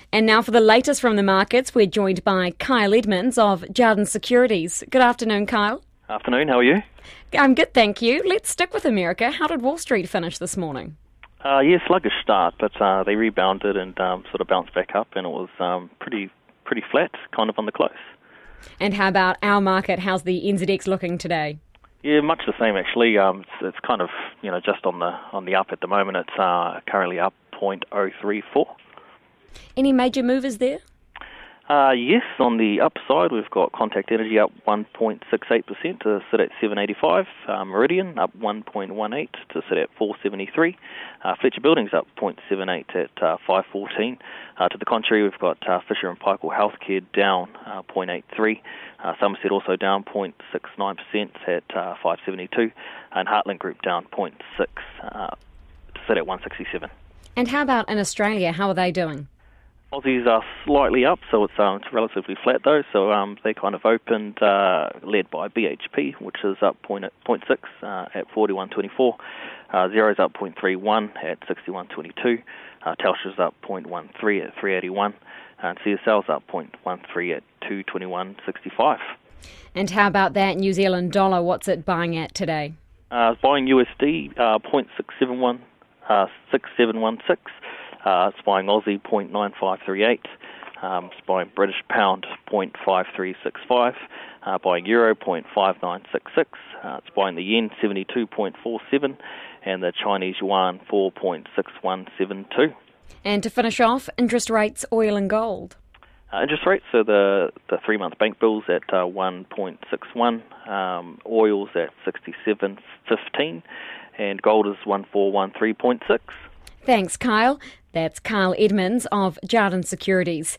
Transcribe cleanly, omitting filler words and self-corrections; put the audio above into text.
And now for the latest from the markets, we're joined by Kyle Edmonds of Jarden Securities. Good afternoon, Kyle. Afternoon, how are you? I'm good, thank you. Let's stick with America. How did Wall Street finish this morning? Sluggish start, but they rebounded and sort of bounced back up, and it was pretty flat, kind of on the close. And how about our market? How's the NZX looking today? Yeah, much the same actually. It's kind of just on the up at the moment. It's currently up 0.034. Any major movers there? Yes, on the upside, we've got Contact Energy up 1.68% to sit at 785. Meridian up 1.18 to sit at 473. Fletcher Building's up 0.78 at 514. To the contrary, we've got Fisher & Paykel Healthcare down 0.83. Somerset also down 0.69% at 572. And Heartland Group down 0.6 to sit at 167. And how about in Australia? How are they doing? Aussies are slightly up, so it's relatively flat though. So they kind of opened, led by BHP, which is up 0.6 at 41.24. Xero's up 0.31 at 61.22. Telstra's up 0.13 at 3.81. And CSL's up 0.13 at 221.65. And how about that New Zealand dollar? What's it buying at today? Buying USD 0.671, 6716. It's buying Aussie 0.9538. It's buying British Pound 0.5365. Buying Euro 0.5966. It's buying the Yen 72.47. And the Chinese Yuan 4.6172. And to finish off, interest rates, oil and gold. Interest rates, so the 3-month bank bills at 1.61. Oil's at 67.15. And gold is 1413.6. Thanks, Kyle. That's Kyle Edmonds of Jarden Securities.